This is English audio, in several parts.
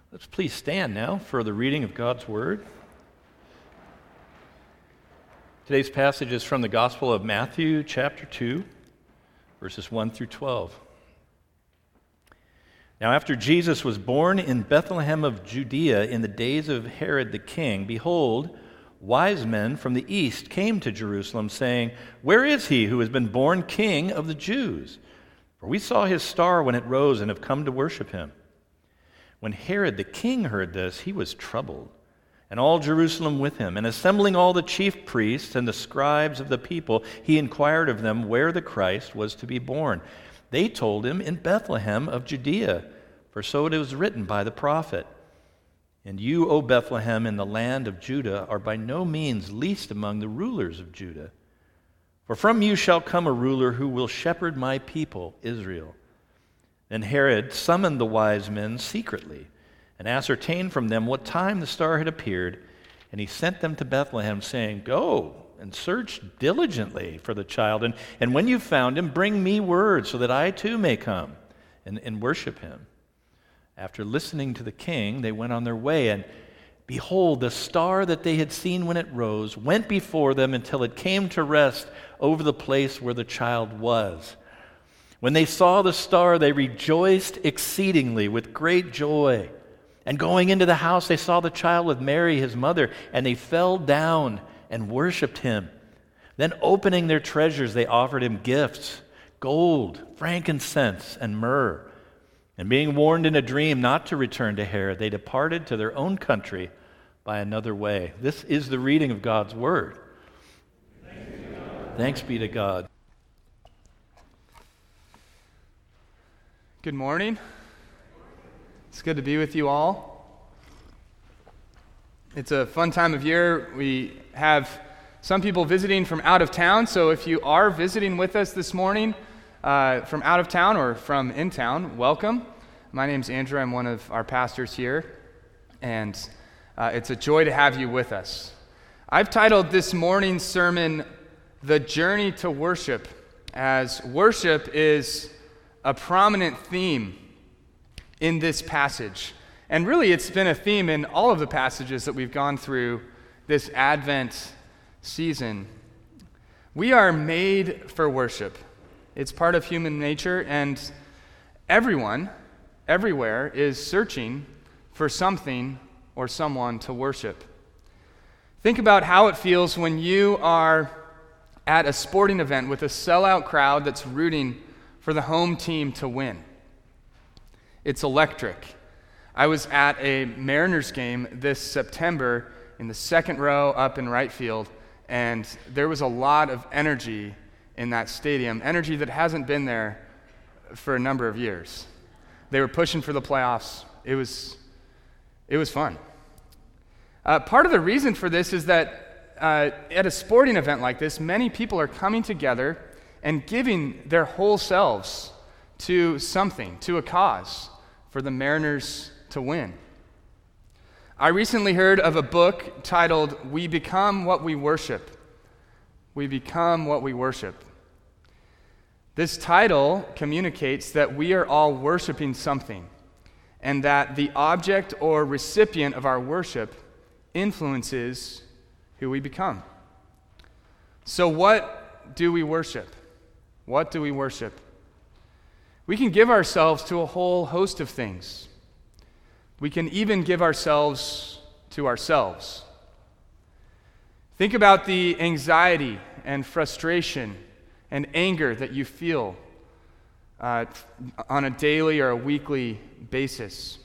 Let's please stand now for the reading of God's Word. Today's passage is from the Gospel of Matthew, chapter 2, verses 1 through 12. Now after Jesus was born in Bethlehem of Judea in the days of Herod the king, behold, wise men from the east came to Jerusalem, saying, "Where is he who has been born King of the Jews? For we saw his star when it rose and have come to worship him." When Herod the king heard this, he was troubled, and all Jerusalem with him. And assembling all the chief priests and the scribes of the people, he inquired of them where the Christ was to be born. They told him, "In Bethlehem of Judea, for so it was written by the prophet. And you, O Bethlehem, in the land of Judah, are by no means least among the rulers of Judah. For from you shall come a ruler who will shepherd my people, Israel." Then Herod summoned the wise men secretly and ascertained from them what time the star had appeared, and he sent them to Bethlehem, saying, "Go and search diligently for the child, and when you've found him, bring me word, so that I too may come and worship him." After listening to the king, they went on their way, and behold, the star that they had seen when it rose went before them until it came to rest over the place where the child was. When they saw the star, they rejoiced exceedingly with great joy. And going into the house, they saw the child with Mary, his mother, and they fell down and worshipped him. Then opening their treasures, they offered him gifts, gold, frankincense, and myrrh. And being warned in a dream not to return to Herod, they departed to their own country by another way. This is the reading of God's Word. Thanks be to God. Good morning. It's good to be with you all. It's a fun time of year. We have some people visiting from out of town, so if you are visiting with us this morning from out of town or from in town, welcome. My name's Andrew. I'm one of our pastors here, and it's a joy to have you with us. I've titled this morning's sermon, "The Journey to Worship," as worship is a prominent theme in this passage. And really, it's been a theme in all of the passages that we've gone through this Advent season. We are made for worship. It's part of human nature, and everyone, everywhere, is searching for something or someone to worship. Think about how it feels when you are at a sporting event with a sellout crowd that's rooting for the home team to win. It's electric. I was at a Mariners game this September in the second row up in right field, and there was a lot of energy in that stadium, energy that hasn't been there for a number of years. They were pushing for the playoffs. It was fun. Part of the reason for this is that at a sporting event like this, many people are coming together and giving their whole selves to something, to a cause, for the Mariners to win. I recently heard of a book titled, "We Become What We Worship." We become what we worship. This title communicates that we are all worshiping something, and that the object or recipient of our worship influences who we become. So what do we worship? What do we worship? We can give ourselves to a whole host of things. We can even give ourselves to ourselves. Think about the anxiety and frustration and anger that you feel on a daily or a weekly basis.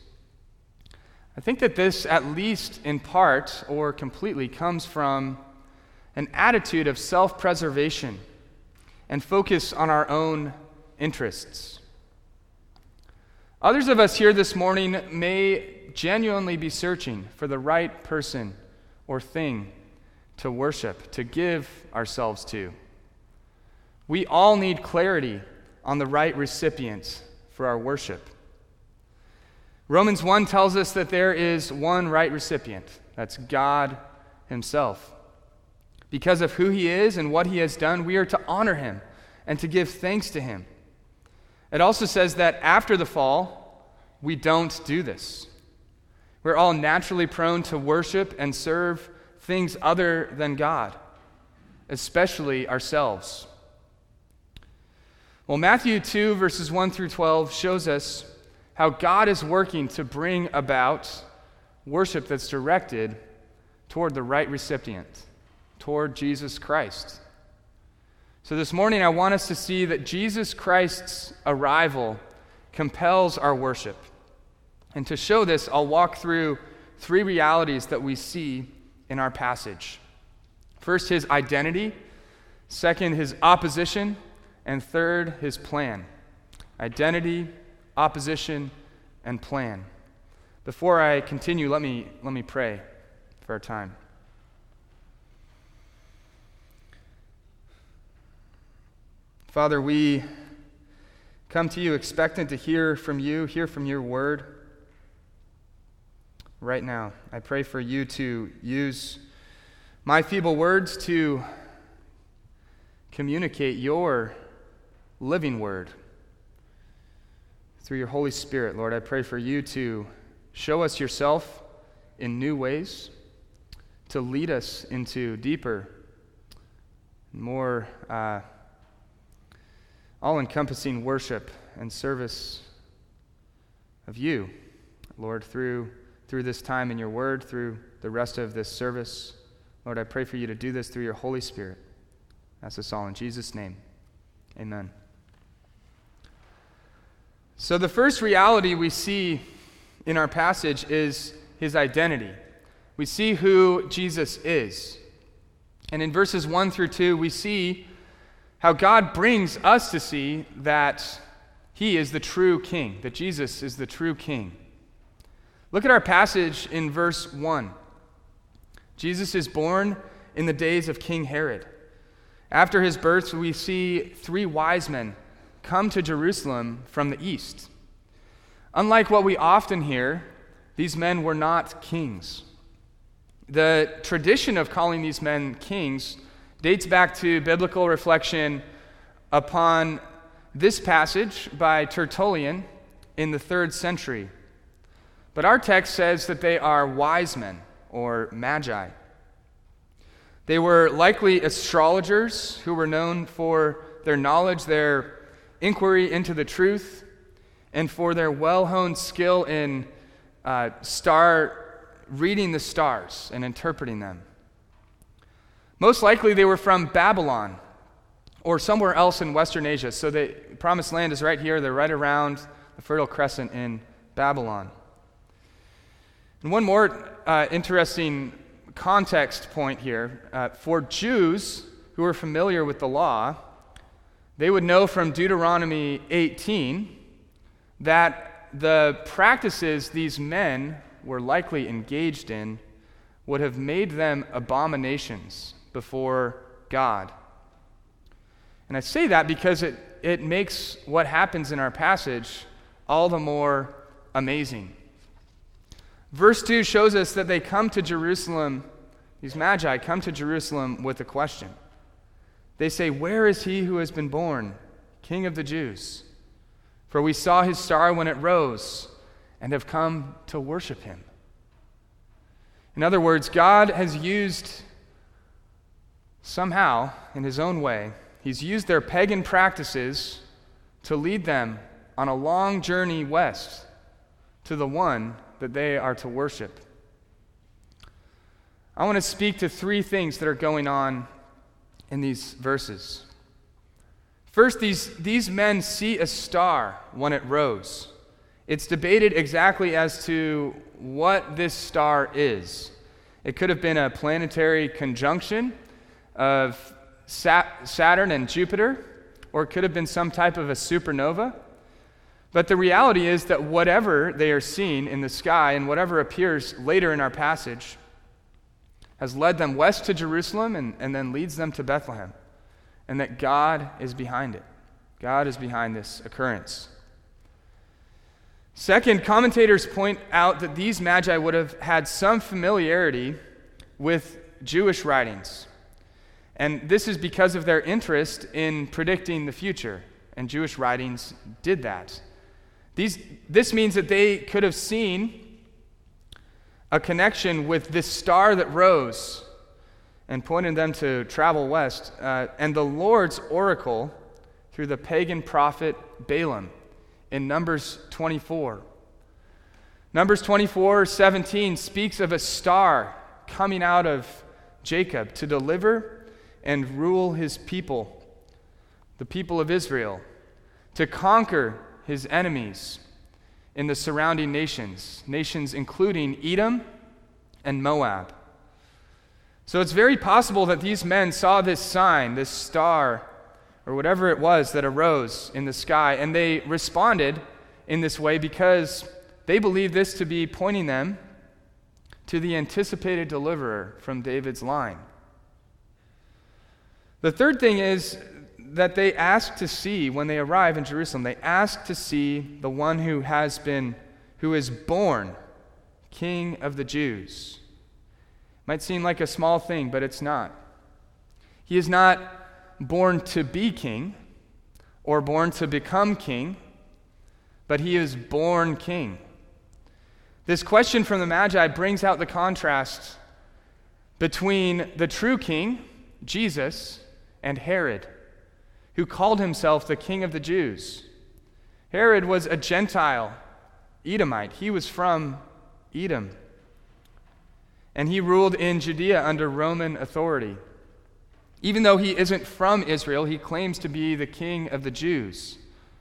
I think that this, at least in part or completely, comes from an attitude of self-preservation and focus on our own interests. Others of us here this morning may genuinely be searching for the right person or thing to worship, to give ourselves to. We all need clarity on the right recipient for our worship. Romans 1 tells us that there is one right recipient. That's God himself. Because of who he is and what he has done, we are to honor him and to give thanks to him. It also says that after the fall, we don't do this. We're all naturally prone to worship and serve things other than God, especially ourselves. Well, Matthew 2, verses 1 through 12 shows us how God is working to bring about worship that's directed toward the right recipient, toward Jesus Christ. So this morning I want us to see that Jesus Christ's arrival compels our worship. And to show this, I'll walk through three realities that we see in our passage. First, his identity. Second, his opposition. And third, his plan. Identity, opposition, and plan. Before I continue, let me pray for our time. Father, we come to you expectant to hear from you, hear from your word. Right now, I pray for you to use my feeble words to communicate your living word through your Holy Spirit. Lord, I pray for you to show us yourself in new ways, to lead us into deeper, more all-encompassing worship and service of you, Lord, through this time in your word, through the rest of this service. Lord, I pray for you to do this through your Holy Spirit. Ask this all in Jesus' name. Amen. So the first reality we see in our passage is his identity. We see who Jesus is. And in verses 1 through 2, we see how God brings us to see that he is the true king, that Jesus is the true king. Look at our passage in verse 1. Jesus is born in the days of King Herod. After his birth, we see 3 wise men come to Jerusalem from the east. Unlike what we often hear, these men were not kings. The tradition of calling these men kings dates back to biblical reflection upon this passage by Tertullian in the 3rd century. But our text says that they are wise men, or magi. They were likely astrologers who were known for their knowledge, their inquiry into the truth, and for their well-honed skill in reading the stars and interpreting them. Most likely they were from Babylon or somewhere else in Western Asia. So the Promised Land is right here. They're right around the Fertile Crescent in Babylon. And one more interesting context point here. For Jews who are familiar with the law, they would know from Deuteronomy 18 that the practices these men were likely engaged in would have made them abominations before God. And I say that because it makes what happens in our passage all the more amazing. Verse 2 shows us that they come to Jerusalem, these magi come to Jerusalem with a question. They say, "Where is he who has been born, King of the Jews? For we saw his star when it rose and have come to worship him." In other words, God has used somehow, in his own way, he's used their pagan practices to lead them on a long journey west to the one that they are to worship. I want to speak to 3 things that are going on in these verses. First, these men see a star when it rose. It's debated exactly as to what this star is. It could have been a planetary conjunction of Saturn and Jupiter, or it could have been some type of a supernova. But the reality is that whatever they are seeing in the sky and whatever appears later in our passage has led them west to Jerusalem and then leads them to Bethlehem, and that God is behind it. God is behind this occurrence. Second, commentators point out that these magi would have had some familiarity with Jewish writings. And this is because of their interest in predicting the future, and Jewish writings did that. This means that they could have seen a connection with this star that rose and pointed them to travel west, and the Lord's oracle through the pagan prophet Balaam in Numbers 24. Numbers 24:17 speaks of a star coming out of Jacob to deliver and rule his people, the people of Israel, to conquer his enemies in the surrounding nations including Edom and Moab. So it's very possible that these men saw this sign, this star, or whatever it was that arose in the sky, and they responded in this way because they believed this to be pointing them to the anticipated deliverer from David's line. The third thing is that they ask to see, when they arrive in Jerusalem, they ask to see the one who is born King of the Jews. Might seem like a small thing, but it's not. He is not born to be king or born to become king, but he is born king. This question from the Magi brings out the contrast between the true king, Jesus, and Herod, who called himself the King of the Jews. Herod was a Gentile Edomite. He was from Edom, and he ruled in Judea under Roman authority. Even though he isn't from Israel, he claims to be the King of the Jews.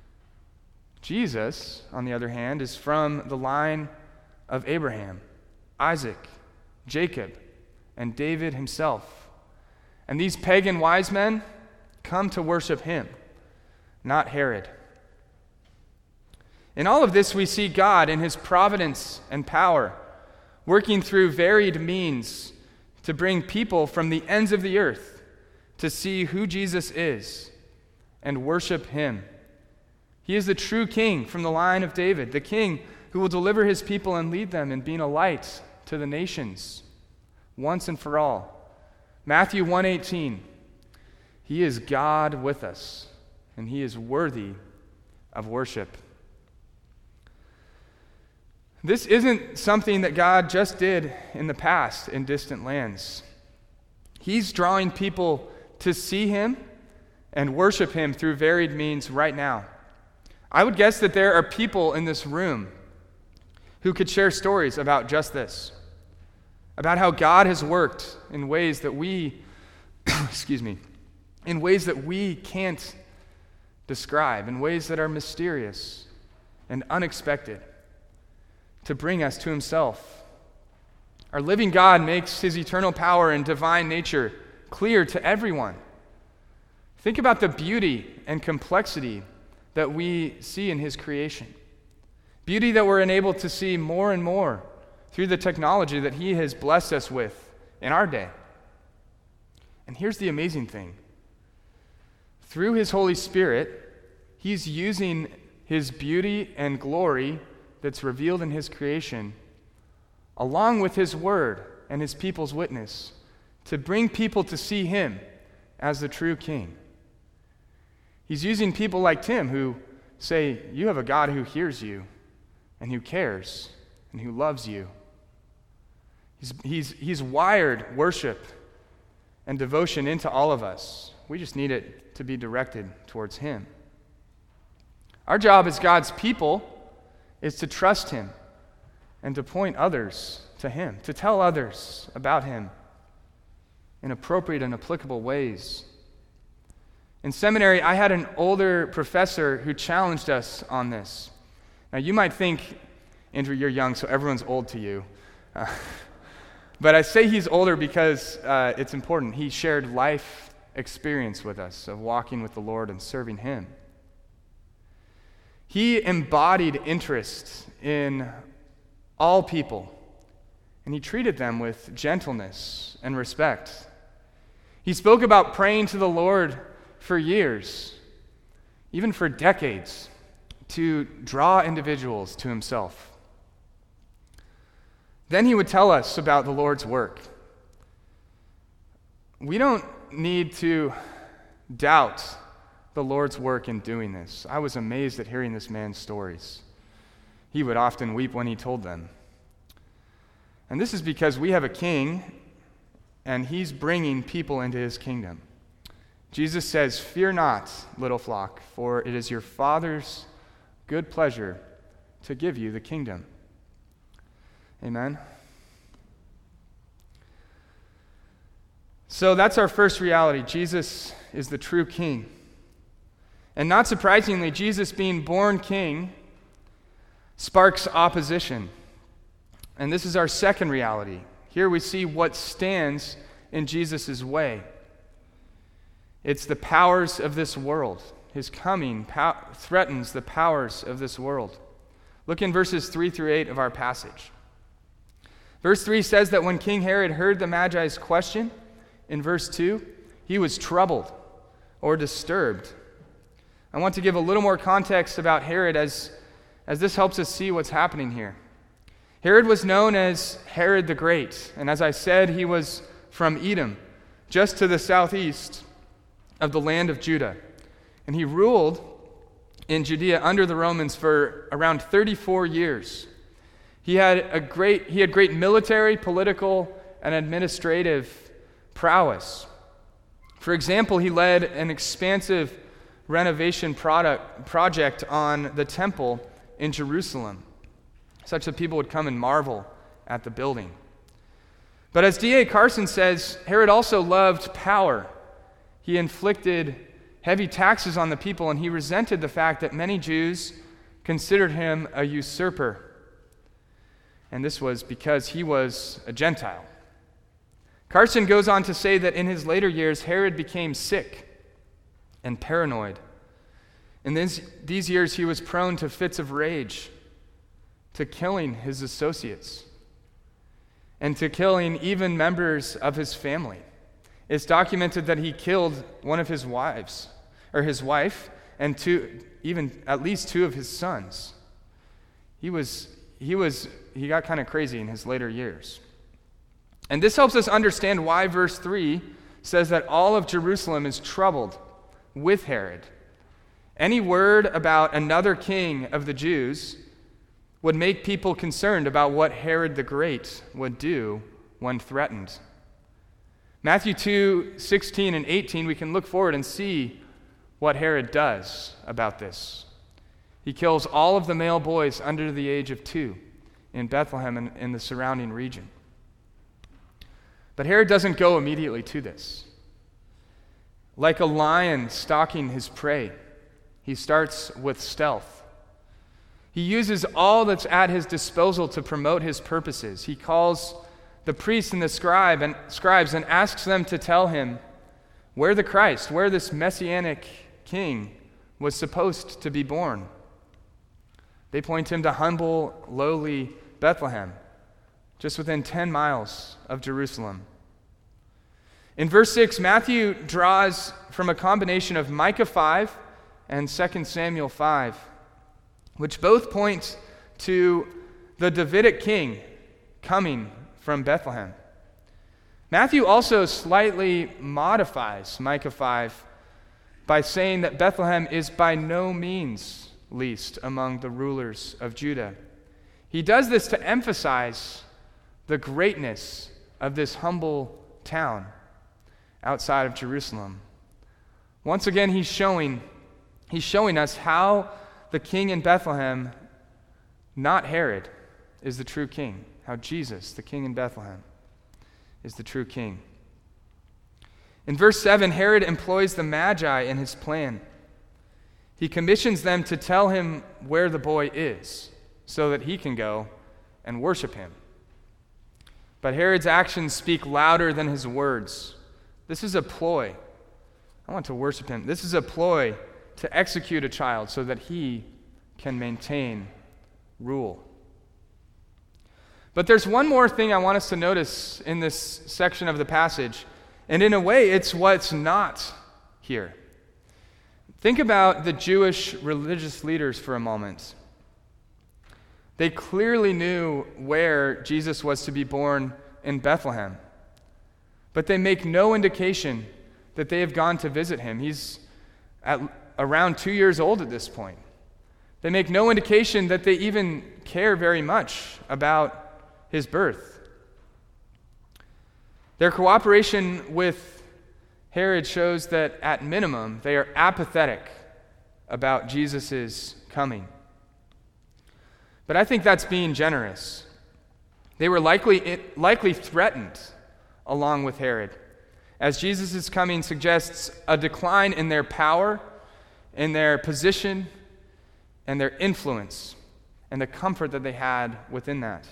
Jesus, on the other hand, is from the line of Abraham, Isaac, Jacob, and David himself. And these pagan wise men come to worship him, not Herod. In all of this, we see God in his providence and power, working through varied means to bring people from the ends of the earth to see who Jesus is and worship him. He is the true king from the line of David, the king who will deliver his people and lead them in being a light to the nations once and for all. Matthew 1:18, he is God with us, and he is worthy of worship. This isn't something that God just did in the past in distant lands. He's drawing people to see him and worship him through varied means right now. I would guess that there are people in this room who could share stories about just this, about how God has worked in ways that we, in ways that we can't describe, in ways that are mysterious and unexpected, to bring us to himself. Our living God makes his eternal power and divine nature clear to everyone. Think about the beauty and complexity that we see in his creation. Beauty that we're enabled to see more and more through the technology that he has blessed us with in our day. And here's the amazing thing. Through his Holy Spirit, he's using his beauty and glory that's revealed in his creation, along with his word and his people's witness, to bring people to see him as the true king. He's using people like Tim who say, you have a God who hears you and who cares and who loves you. He's wired worship and devotion into all of us. We just need it to be directed towards him. Our job as God's people is to trust him and to point others to him, to tell others about him in appropriate and applicable ways. In seminary, I had an older professor who challenged us on this. Now, you might think, Andrew, you're young, so everyone's old to you. But I say he's older because it's important. He shared life experience with us of walking with the Lord and serving him. He embodied interest in all people, and he treated them with gentleness and respect. He spoke about praying to the Lord for years, even for decades, to draw individuals to himself. Then he would tell us about the Lord's work. We don't need to doubt the Lord's work in doing this. I was amazed at hearing this man's stories. He would often weep when he told them. And this is because we have a king, and he's bringing people into his kingdom. Jesus says, "Fear not, little flock, for it is your Father's good pleasure to give you the kingdom." Amen. So that's our first reality. Jesus is the true king. And not surprisingly, Jesus being born king sparks opposition. And this is our second reality. Here we see what stands in Jesus' way. It's the powers of this world. His coming threatens the powers of this world. Look in verses 3 through 8 of our passage. Verse 3 says that when King Herod heard the Magi's question, in verse 2, he was troubled or disturbed. I want to give a little more context about Herod as this helps us see what's happening here. Herod was known as Herod the Great, and as I said, he was from Edom, just to the southeast of the land of Judah. And he ruled in Judea under the Romans for around 34 years. He had great military, political, and administrative prowess. For example, he led an expansive renovation project on the temple in Jerusalem, such that people would come and marvel at the building. But as D.A. Carson says, Herod also loved power. He inflicted heavy taxes on the people, and he resented the fact that many Jews considered him a usurper. And this was because he was a Gentile. Carson goes on to say that in his later years, Herod became sick and paranoid. In these years, he was prone to fits of rage, to killing his associates, and to killing even members of his family. It's documented that he killed one of his wives, or his wife, and at least two of his sons. He got kind of crazy in his later years. And this helps us understand why verse 3 says that all of Jerusalem is troubled with Herod. Any word about another king of the Jews would make people concerned about what Herod the Great would do when threatened. Matthew 2:16 and 18, we can look forward and see what Herod does about this. He kills all of the male boys under the age of 2 in Bethlehem and in the surrounding region. But Herod doesn't go immediately to this. Like a lion stalking his prey, he starts with stealth. He uses all that's at his disposal to promote his purposes. He calls the priests and the scribes and asks them to tell him where the Christ, where this messianic king was supposed to be born. They point him to humble, lowly Bethlehem, just within 10 miles of Jerusalem. In verse 6, Matthew draws from a combination of Micah 5 and 2 Samuel 5, which both point to the Davidic king coming from Bethlehem. Matthew also slightly modifies Micah 5 by saying that Bethlehem is by no means least among the rulers of Judah. He does this to emphasize the greatness of this humble town outside of Jerusalem. Once again, he's showing us how the king in Bethlehem, not Herod, is the true king. How Jesus, the king in Bethlehem, is the true king. In verse 7, Herod employs the Magi in his plan. He commissions them to tell him where the boy is so that he can go and worship him. But Herod's actions speak louder than his words. This is a ploy. I want to worship him. This is a ploy to execute a child so that he can maintain rule. But there's one more thing I want us to notice in this section of the passage, and in a way, it's what's not here. Think about the Jewish religious leaders for a moment. They clearly knew where Jesus was to be born in Bethlehem, but they make no indication that they have gone to visit him. He's at around 2 years old at this point. They make no indication that they even care very much about his birth. Their cooperation with Herod shows that, at minimum, they are apathetic about Jesus' coming. But I think that's being generous. They were likely threatened along with Herod, as Jesus' coming suggests a decline in their power, in their position, and their influence, and the comfort that they had within that.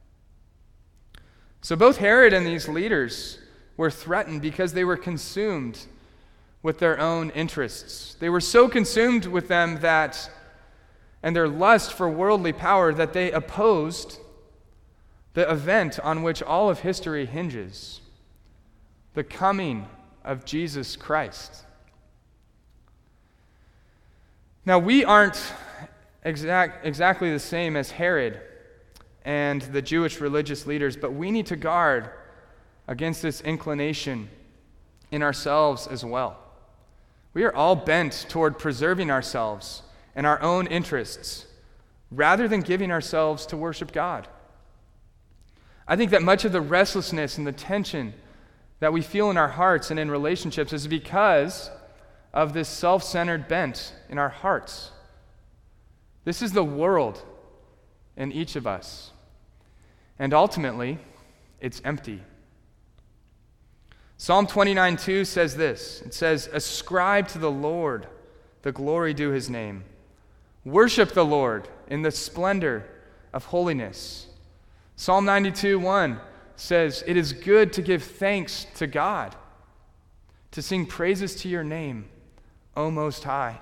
So both Herod and these leaders were threatened because they were consumed with their own interests. They were so consumed with them and their lust for worldly power that they opposed the event on which all of history hinges, the coming of Jesus Christ. Now, we aren't exactly the same as Herod and the Jewish religious leaders, but we need to guard against this inclination in ourselves as well. We are all bent toward preserving ourselves and our own interests rather than giving ourselves to worship God. I think that much of the restlessness and the tension that we feel in our hearts and in relationships is because of this self-centered bent in our hearts. This is the world in each of us. And ultimately, it's empty. Psalm 29:2 says this. It says, "Ascribe to the Lord the glory due his name. Worship the Lord in the splendor of holiness." Psalm 92:1 says, "It is good to give thanks to God, to sing praises to your name, O Most High."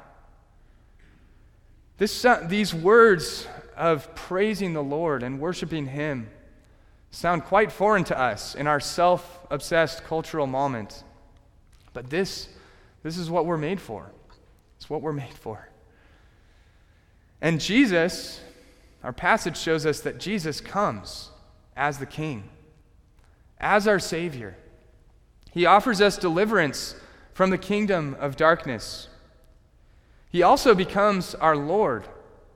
These words of praising the Lord and worshiping him sound quite foreign to us in our self-obsessed cultural moment. But this is what we're made for. It's what we're made for. And Jesus, our passage shows us that Jesus comes as the King, as our Savior. He offers us deliverance from the kingdom of darkness. He also becomes our Lord.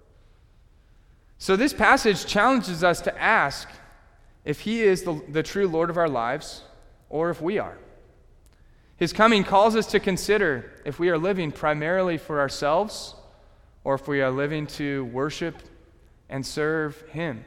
So this passage challenges us to ask if he is the true Lord of our lives or if we are. His coming calls us to consider if we are living primarily for ourselves or if we are living to worship and serve him.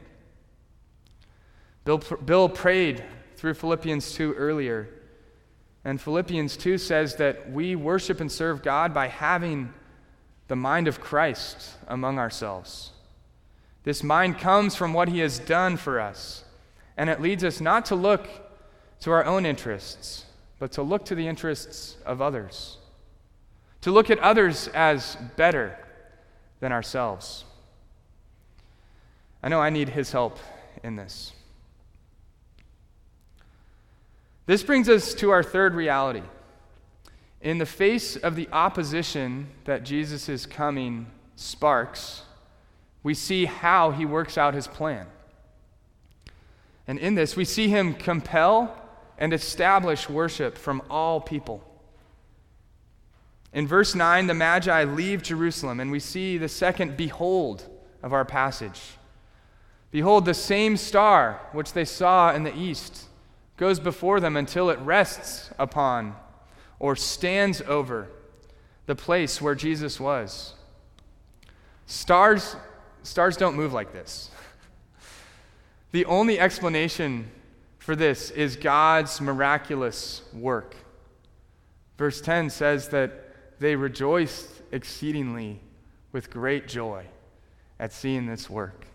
Bill prayed through Philippians 2 earlier, and Philippians 2 says that we worship and serve God by having the mind of Christ among ourselves. This mind comes from what he has done for us, and it leads us not to look to our own interests, but to look to the interests of others, to look at others as better than ourselves. I know I need his help in this. This brings us to our third reality. In the face of the opposition that Jesus' coming sparks, we see how he works out his plan. And in this, we see him compel and establish worship from all people. In verse 9, the Magi leave Jerusalem, and we see the second behold of our passage. Behold, the same star which they saw in the east goes before them until it rests upon or stands over the place where Jesus was. Stars don't move like this. The only explanation for this is God's miraculous work. Verse 10 says that they rejoiced exceedingly with great joy at seeing this work.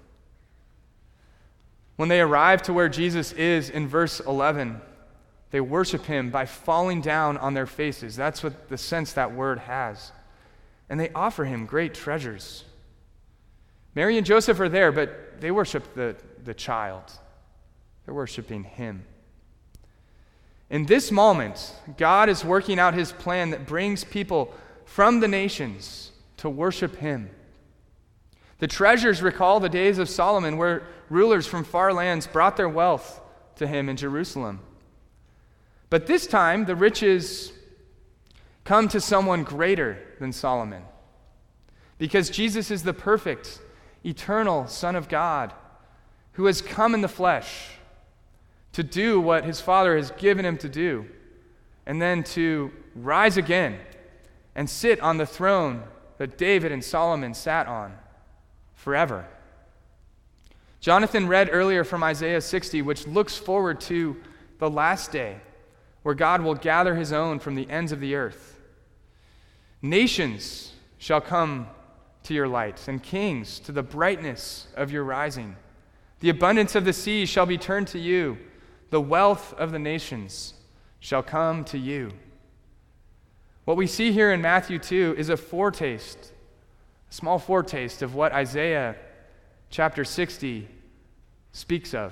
When they arrive to where Jesus is in verse 11, they worship him by falling down on their faces. That's what the sense that word has. And they offer him great treasures. Mary and Joseph are there, but they worship the child. They're worshiping him. In this moment, God is working out his plan that brings people from the nations to worship him. The treasures recall the days of Solomon, where rulers from far lands brought their wealth to him in Jerusalem. But this time, the riches come to someone greater than Solomon, because Jesus is the perfect, eternal Son of God who has come in the flesh to do what his Father has given him to do, and then to rise again and sit on the throne that David and Solomon sat on forever. Jonathan read earlier from Isaiah 60, which looks forward to the last day where God will gather his own from the ends of the earth. Nations shall come to your light, and kings to the brightness of your rising. The abundance of the sea shall be turned to you. The wealth of the nations shall come to you. What we see here in Matthew 2 is a small foretaste of what Isaiah chapter 60 speaks of.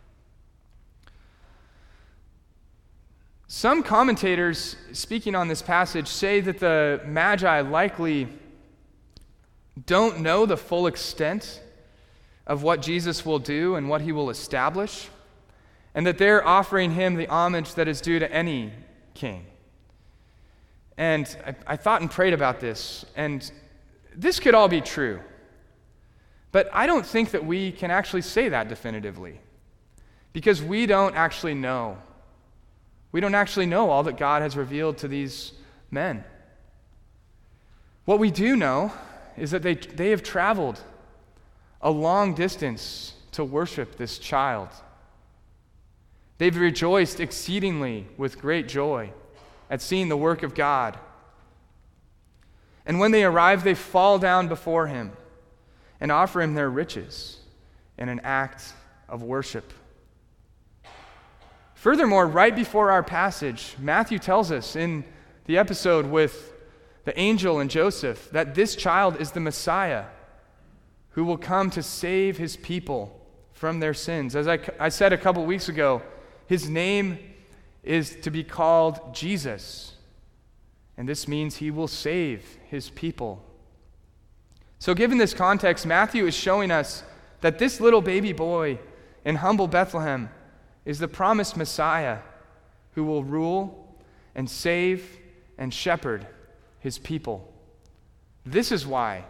Some commentators speaking on this passage say that the Magi likely don't know the full extent of what Jesus will do and what he will establish, and that they're offering him the homage that is due to any king. And I thought and prayed about this, and this could all be true. But I don't think that we can actually say that definitively, because we don't actually know. We don't actually know all that God has revealed to these men. What we do know is that they have traveled a long distance to worship this child. They've rejoiced exceedingly with great joy at seeing the work of God. And when they arrive, they fall down before him and offer him their riches in an act of worship. Furthermore, right before our passage, Matthew tells us in the episode with the angel and Joseph that this child is the Messiah who will come to save his people from their sins. As I said a couple weeks ago, his name is to be called Jesus, and this means he will save his people. So given this context, Matthew is showing us that this little baby boy in humble Bethlehem is the promised Messiah who will rule and save and shepherd his people. This is why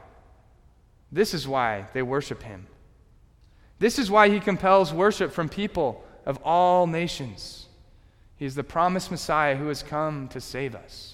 they worship him. This is why he compels worship from people of all nations. He is the promised Messiah who has come to save us.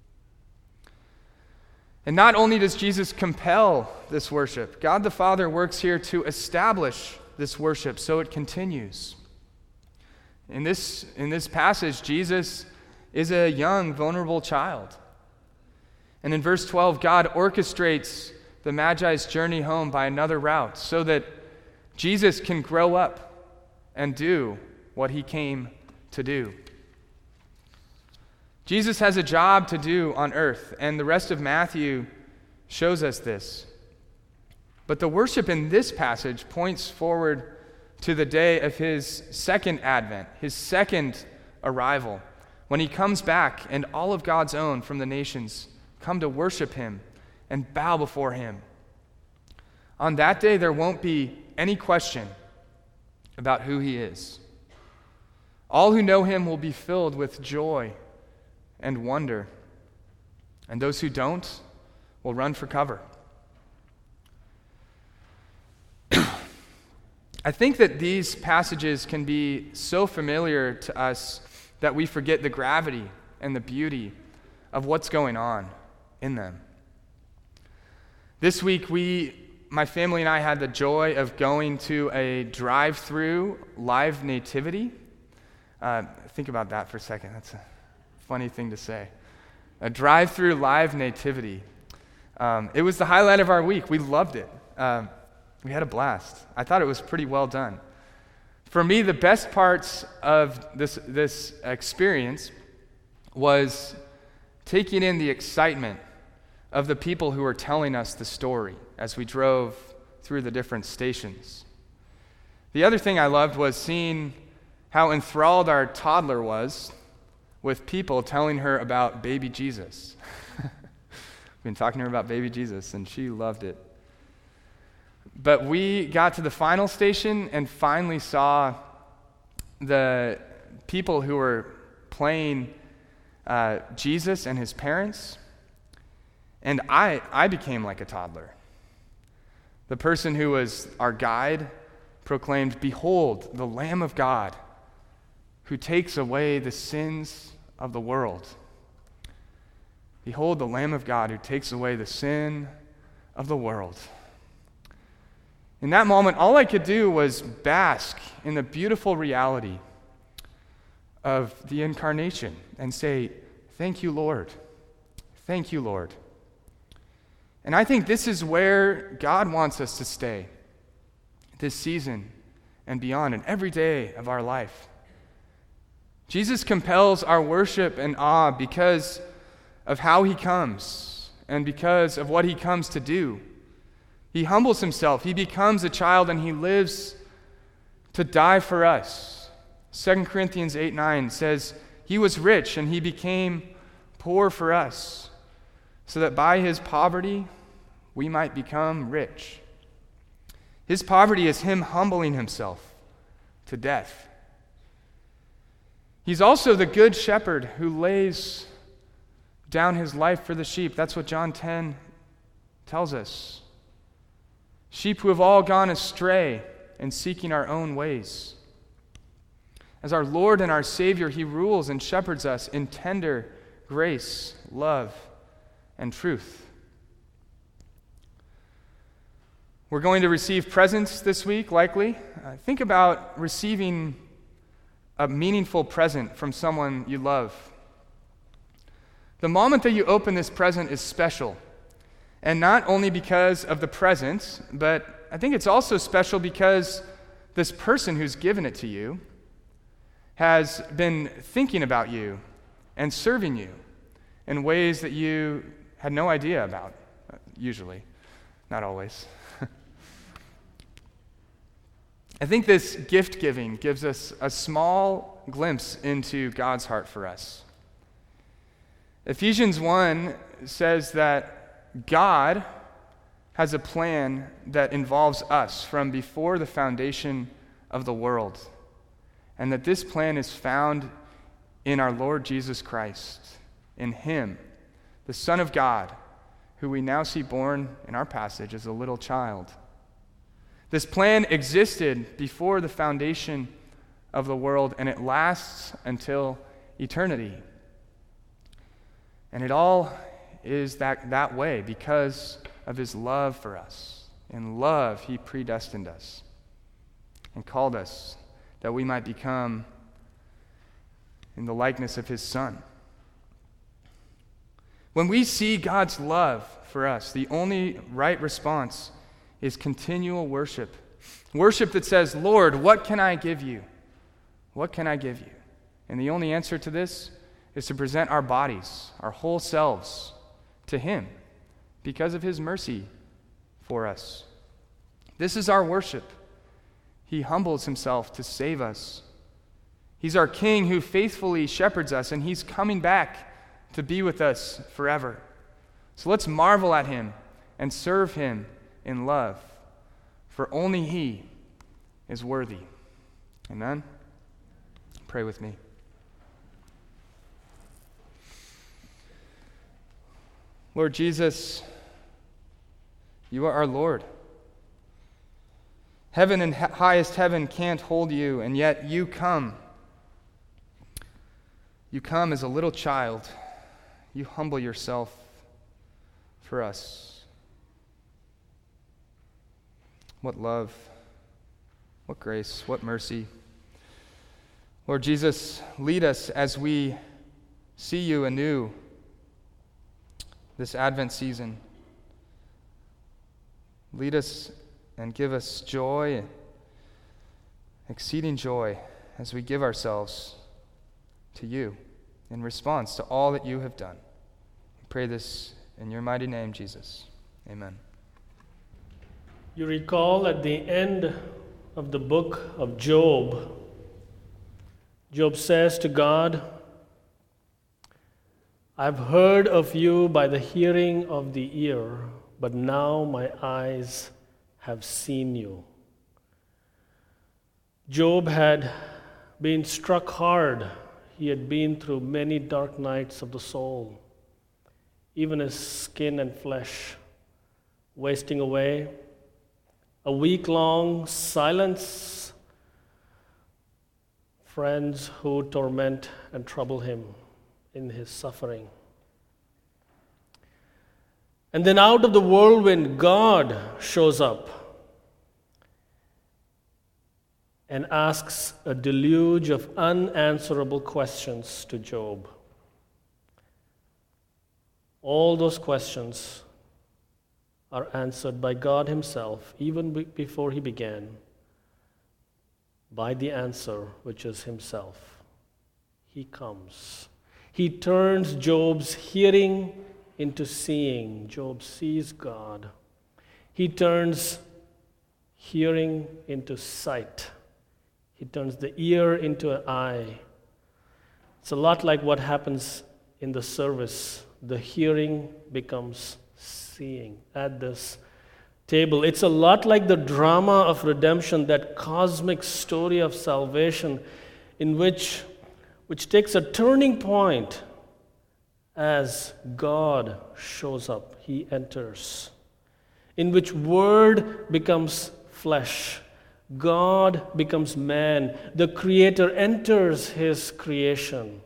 And not only does Jesus compel this worship, God the Father works here to establish this worship so it continues. In this passage, Jesus is a young, vulnerable child. And in verse 12, God orchestrates the Magi's journey home by another route so that Jesus can grow up and do what he came to do. Jesus has a job to do on earth, and the rest of Matthew shows us this. But the worship in this passage points forward to the day of his second advent, his second arrival, when he comes back and all of God's own from the nations come to worship him and bow before him. On that day, there won't be any question about who he is. All who know him will be filled with joy and wonder, and those who don't will run for cover. I think that these passages can be so familiar to us that we forget the gravity and the beauty of what's going on in them. This week, my family and I had the joy of going to a drive-through live nativity. Think about that for a second. That's a funny thing to say. A drive-through live nativity. It was the highlight of our week. We loved it. We had a blast. I thought it was pretty well done. For me, the best parts of this experience was taking in the excitement of the people who were telling us the story as we drove through the different stations. The other thing I loved was seeing how enthralled our toddler was with people telling her about baby Jesus. We've been talking to her about baby Jesus, and she loved it. But we got to the final station and finally saw the people who were playing Jesus and his parents, and I became like a toddler. The person who was our guide proclaimed, "Behold, the Lamb of God who takes away the sins of the world. Behold the Lamb of God who takes away the sin of the world. In that moment, all I could do was bask in the beautiful reality of the incarnation and say, thank you, Lord. Thank you, Lord. And I think this is where God wants us to stay this season and beyond and every day of our life. Jesus compels our worship and awe because of how he comes and because of what he comes to do. He humbles himself. He becomes a child and he lives to die for us. 2 Corinthians 8:9 says, he was rich and he became poor for us so that by his poverty we might become rich. His poverty is him humbling himself to death. He's also the good shepherd who lays down his life for the sheep. That's what John 10 tells us. Sheep who have all gone astray and seeking our own ways. As our Lord and our Savior, he rules and shepherds us in tender grace, love, and truth. We're going to receive presents this week, likely. Think about receiving a meaningful present from someone you love. The moment that you open this present is special. And not only because of the present, but I think it's also special because this person who's given it to you has been thinking about you and serving you in ways that you had no idea about, usually, not always. I think this gift giving gives us a small glimpse into God's heart for us. Ephesians 1 says that God has a plan that involves us from before the foundation of the world, and that this plan is found in our Lord Jesus Christ, in him, the Son of God, who we now see born in our passage as a little child. This plan existed before the foundation of the world, and it lasts until eternity. And it all is that way because of his love for us. In love, he predestined us and called us that we might become in the likeness of his Son. When we see God's love for us, the only right response is continual worship. Worship that says, Lord, what can I give you? What can I give you? And the only answer to this is to present our bodies, our whole selves, to him because of his mercy for us. This is our worship. He humbles himself to save us. He's our King who faithfully shepherds us, and he's coming back to be with us forever. So let's marvel at him and serve him in love, for only he is worthy. Amen? Pray with me. Lord Jesus, you are our Lord. Heaven and highest heaven can't hold you, and yet you come. You come as a little child. You humble yourself for us. What love, what grace, what mercy. Lord Jesus, lead us as we see you anew this Advent season. Lead us and give us joy, exceeding joy, as we give ourselves to you in response to all that you have done. We pray this in your mighty name, Jesus. Amen. You recall at the end of the book of Job, Job says to God, I've heard of you by the hearing of the ear, but now my eyes have seen you. Job had been struck hard. He had been through many dark nights of the soul, even his skin and flesh wasting away. A week-long silence friends who torment and trouble him in his suffering. And then out of the whirlwind, God shows up and asks a deluge of unanswerable questions to Job. All those questions are answered by God himself, even before he began, by the answer, which is himself. He comes. He turns Job's hearing into seeing. Job sees God. He turns hearing into sight. He turns the ear into an eye. It's a lot like what happens in the service. The hearing becomes seeing at this table. It's a lot like the drama of redemption, that cosmic story of salvation in which takes a turning point as God shows up. He enters, in which Word becomes flesh. God becomes man. The Creator enters his creation.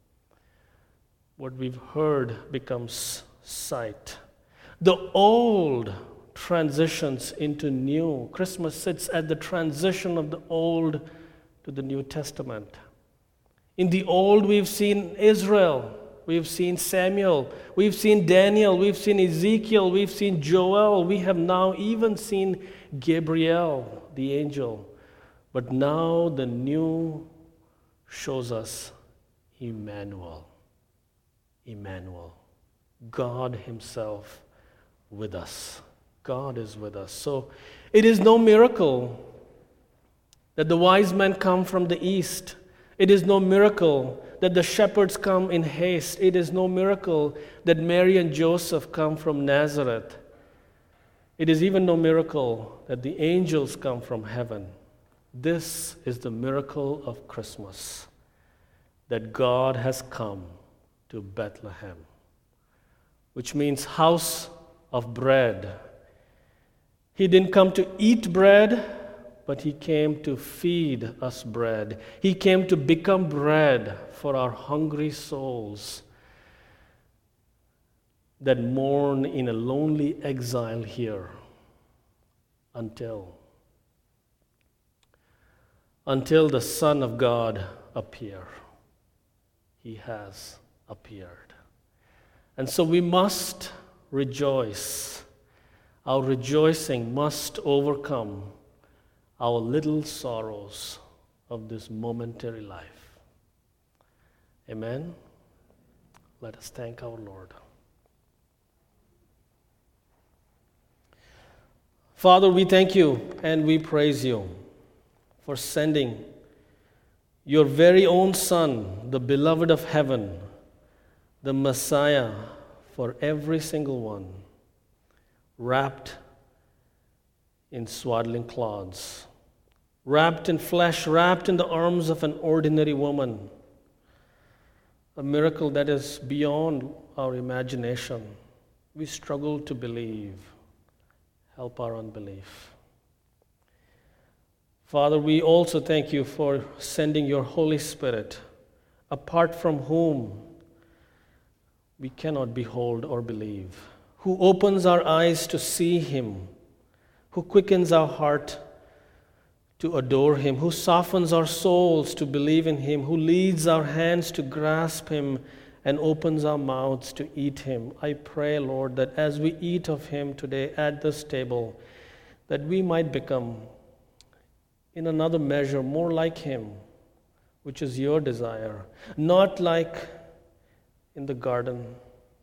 What we've heard becomes sight. The old transitions into new. Christmas sits at the transition of the Old to the New Testament. In the Old, we've seen Israel, we've seen Samuel, we've seen Daniel, we've seen Ezekiel, we've seen Joel, we have now even seen Gabriel, the angel. But now the new shows us Emmanuel. Emmanuel, God himself with us. God is with us. So it is no miracle that the wise men come from the east. It is no miracle that the shepherds come in haste. It is no miracle that Mary and Joseph come from Nazareth. It is even no miracle that the angels come from heaven. This is the miracle of Christmas, that God has come to Bethlehem, which means house of bread. He didn't come to eat bread, but he came to feed us bread. He came to become bread for our hungry souls that mourn in a lonely exile here until the Son of God appear. He has appeared. And so we must rejoice. Our rejoicing must overcome our little sorrows of this momentary life. Amen? Let us thank our Lord. Father, we thank you and we praise you for sending your very own Son, the beloved of heaven, the Messiah for every single one, wrapped in swaddling cloths, wrapped in flesh, wrapped in the arms of an ordinary woman, a miracle that is beyond our imagination. We struggle to believe. Help our unbelief. Father, we also thank you for sending your Holy Spirit, apart from whom we cannot behold or believe, who opens our eyes to see him, who quickens our heart to adore him, who softens our souls to believe in him, who leads our hands to grasp him and opens our mouths to eat him. I pray, Lord, that as we eat of him today at this table, that we might become, in another measure, more like him, which is your desire, not like in the garden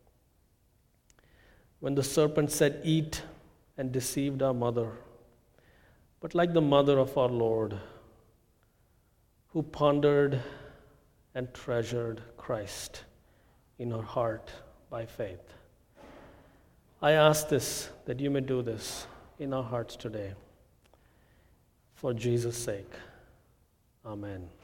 when the serpent said, "Eat," and deceived our mother, but like the mother of our Lord, who pondered and treasured Christ in her heart by faith. I ask this, that you may do this in our hearts today. For Jesus' sake, amen.